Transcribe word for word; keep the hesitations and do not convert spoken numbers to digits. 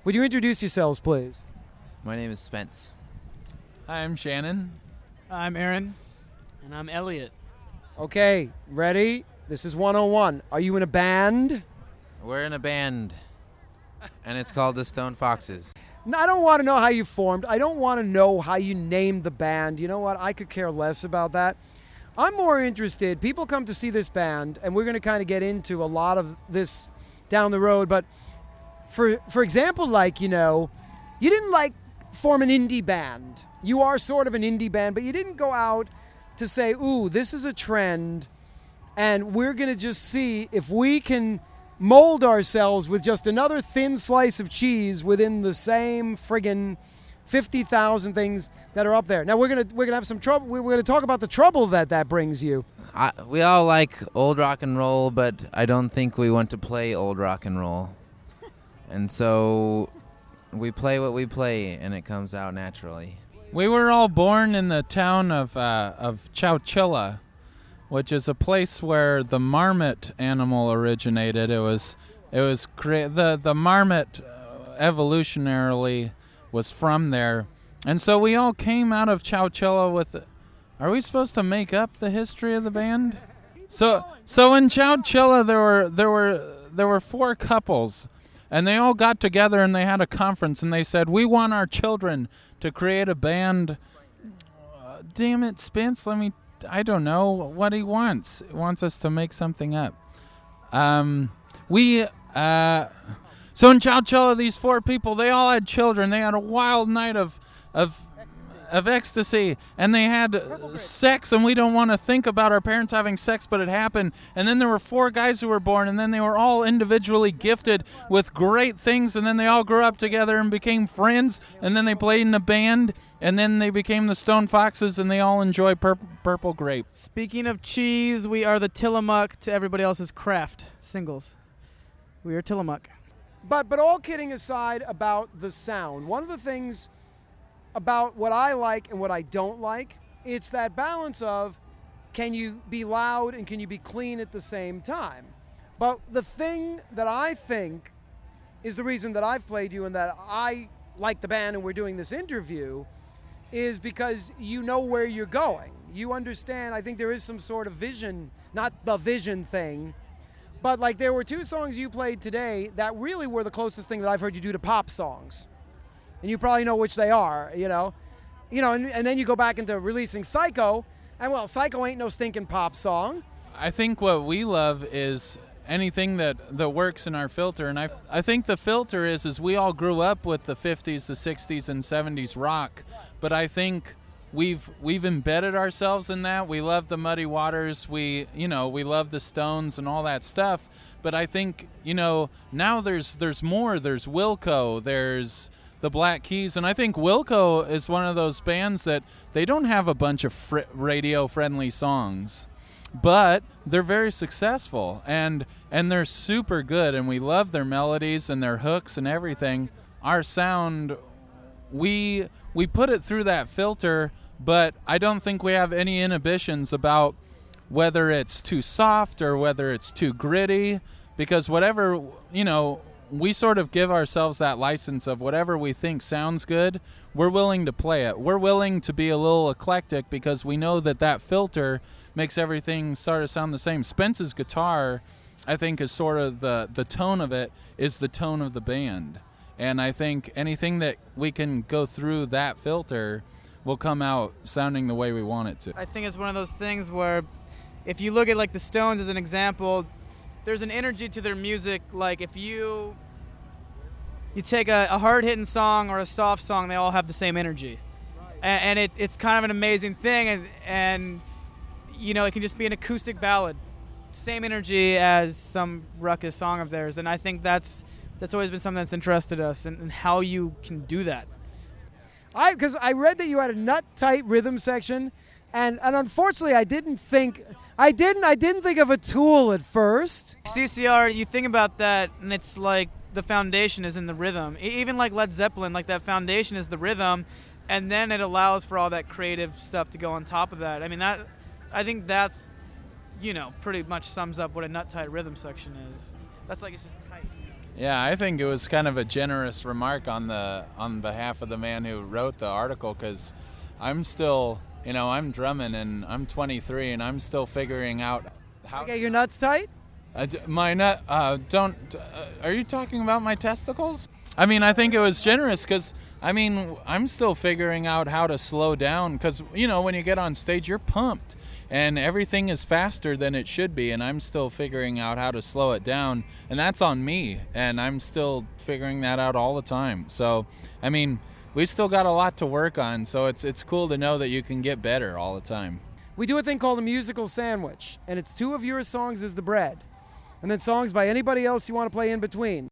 Would you introduce yourselves, please? My name is Spence. Hi, I'm Shannon. I'm Aaron. And I'm Elliot. Okay, ready? This is one oh one. Are you in a band? We're in a band, and it's called the Stone Foxes. No, I don't want to know how you formed. I don't want to know how you named the band. You know what? I could care less about that. I'm more interested. People come to see this band, and we're going to kind of get into a lot of this down the road. But for for example, like, you know, you didn't like form an indie band. You are sort of an indie band, but you didn't go out to say, ooh, this is a trend, and we're going to just see if we can mold ourselves with just another thin slice of cheese within the same friggin' fifty thousand things that are up there. Now we're gonna we're gonna have some trouble. We're gonna talk about the trouble that that brings you. I, we all like old rock and roll, but I don't think we want to play old rock and roll. And so we play what we play, and it comes out naturally. We were all born in the town of uh, of Chowchilla, which is a place where the marmot animal originated. It was it was crea- the the marmot uh, evolutionarily was from there, and so we all came out of Chowchilla with. Are we supposed to make up the history of the band? So so in Chowchilla there were there were there were four couples, and they all got together and they had a conference and they said, we want our children to create a band. Uh, damn it, Spence, let me. I don't know what he wants. He wants us to make something up. Um, we, uh, so in Chowchilla, these four people, they all had children. They had a wild night of, of, of ecstasy, and they had sex, and we don't want to think about our parents having sex, but it happened. And then there were four guys who were born, and then they were all individually gifted with great things, and then they all grew up together and became friends, and then they played in a band, and then they became the Stone Foxes, and they all enjoy pur- Purple Grape. Speaking of cheese, we are the Tillamook to everybody else's Kraft singles. We are Tillamook. But but all kidding aside about the sound, one of the things about what I like and what I don't like, it's that balance of can you be loud and can you be clean at the same time. But the thing that I think is the reason that I've played you and that I like the band and we're doing this interview is because you know where you're going. You understand, I think there is some sort of vision, not the vision thing, but like there were two songs you played today that really were the closest thing that I've heard you do to pop songs. And you probably know which they are, you know. You know, and, and then you go back into releasing Psycho, and well, Psycho ain't no stinking pop song. I think what we love is anything that, that works in our filter, and I I think the filter is is we all grew up with the fifties, the sixties, and seventies rock, but I think we've we've embedded ourselves in that. We love the Muddy Waters, we you know we love the Stones and all that stuff, but I think you know now there's there's more. There's Wilco, there's the Black Keys, and I think Wilco is one of those bands that they don't have a bunch of fr- radio-friendly songs, but they're very successful, and and they're super good, and we love their melodies and their hooks and everything. Our sound, we we put it through that filter, but I don't think we have any inhibitions about whether it's too soft or whether it's too gritty, because whatever, you know, we sort of give ourselves that license of whatever we think sounds good, we're willing to play it. We're willing to be a little eclectic because we know that that filter makes everything sort of sound the same. Spence's guitar, I think, is sort of the, the tone of it is the tone of the band. And I think anything that we can go through that filter will come out sounding the way we want it to. I think it's one of those things where if you look at like the Stones as an example, there's an energy to their music. Like if you you take a, a hard-hitting song or a soft song, they all have the same energy. Right. And, and it, it's kind of an amazing thing. And, and, you know, it can just be an acoustic ballad. Same energy as some ruckus song of theirs. And I think that's that's always been something that's interested us and, and how you can do that. I because I read that you had a nut-tight rhythm section, and, and unfortunately I didn't think I didn't I didn't think of a Tool at first. C C R, you think about that, and it's like the foundation is in the rhythm. Even like Led Zeppelin, like that foundation is the rhythm, and then it allows for all that creative stuff to go on top of that. I mean, that I think that's, you know, pretty much sums up what a nut-tight rhythm section is. That's like it's just tight. Yeah, I think it was kind of a generous remark on the on behalf of the man who wrote the article, because I'm still, you know, I'm drumming and I'm twenty-three and I'm still figuring out how. Okay, your nuts tight? Uh, d- my nut. Uh, don't. Uh, are you talking about my testicles? I mean, I think it was generous because I mean I'm still figuring out how to slow down, because you know when you get on stage you're pumped. And everything is faster than it should be, and I'm still figuring out how to slow it down, and that's on me, and I'm still figuring that out all the time. So, I mean, we've still got a lot to work on, so it's it's cool to know that you can get better all the time. We do a thing called a musical sandwich, and it's two of your songs as the bread, and then songs by anybody else you want to play in between.